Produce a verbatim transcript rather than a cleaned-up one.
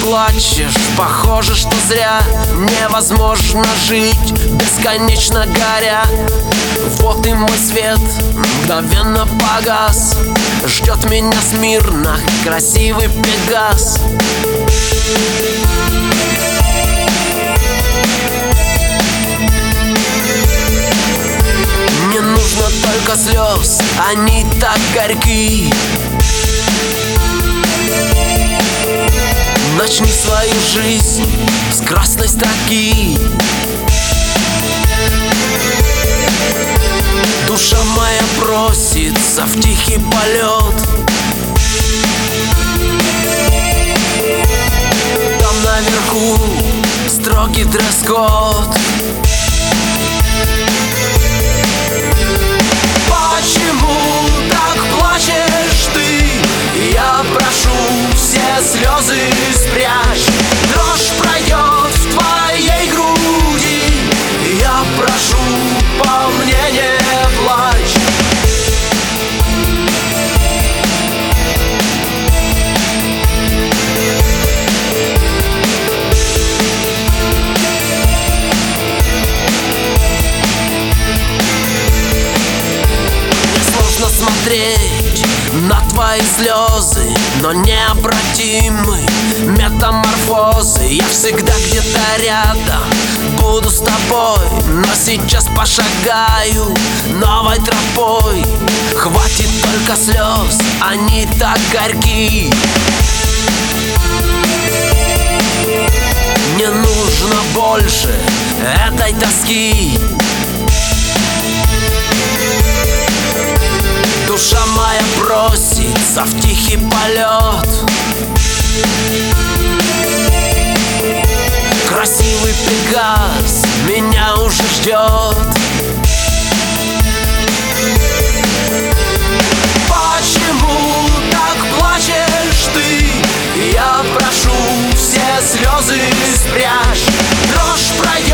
плачешь, похоже, что зря. Невозможно жить, бесконечно горя. Вот и мой свет мгновенно погас. Ждет меня смирно красивый Пегас. Не нужно только слез, они так горьки. Начни свою жизнь с красной строки. Душа моя просится в тихий полет. Там наверху строгий дресс-код. Почему так плачешь ты? Я прошу, все слезы спрячь. Дрожь пройдет в твоей груди. Я прошу, по мне не плачь. Несложно смотреть на твои слезы, но необратимы метаморфозы. Я всегда где-то рядом, буду с тобой, но сейчас пошагаю новой тропой. Хватит только слез, они так горьки. Не нужно больше этой тоски. Душа моя просится в тихий полет. Красивый Пегас меня уже ждет. Почему так плачешь ты? Я прошу, все слезы спрячь. Дрожь пройдет